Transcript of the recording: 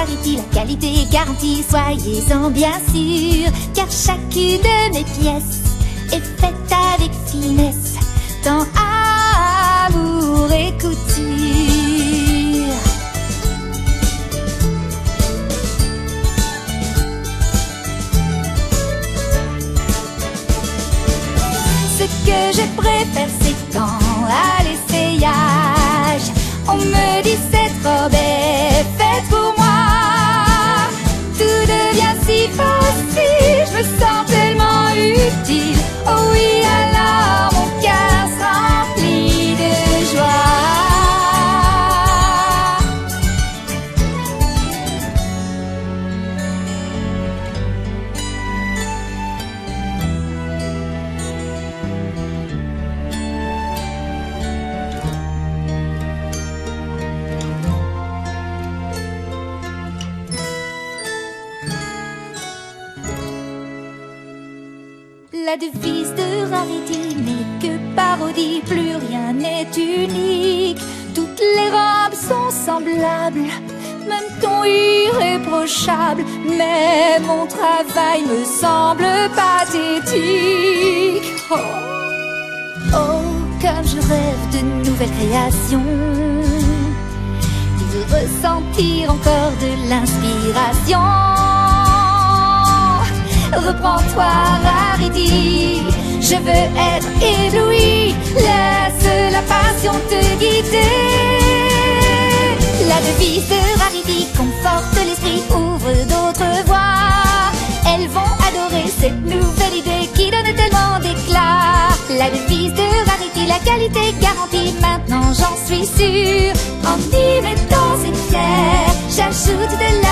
Rarity, la qualité est garantie, soyez-en bien sûrs, car chacune de mes pièces est faite avec finesse, dans amour et couture. Ce que je préfère, c'est quand à l'essayage on me dit cette robe est faite pour moi. Tout devient si facile, je me sens tellement utile. Oh oui, alors mon cœur se remplit de joie. La devise de Rarity n'est que parodie, plus rien n'est unique. Toutes les robes sont semblables, même ton irréprochable. Mais mon travail me semble pathétique. Oh, oh, comme je rêve de nouvelles créations, de ressentir encore de l'inspiration. Reprends-toi, Rarity, je veux être ébloui. Laisse la passion te guider. La devise de Rarity conforte l'esprit, ouvre d'autres voies. Elles vont adorer cette nouvelle idée qui donne tellement d'éclat. La devise de Rarity, la qualité garantie, maintenant j'en suis sûre. En y mettant ces pierres, j'ajoute de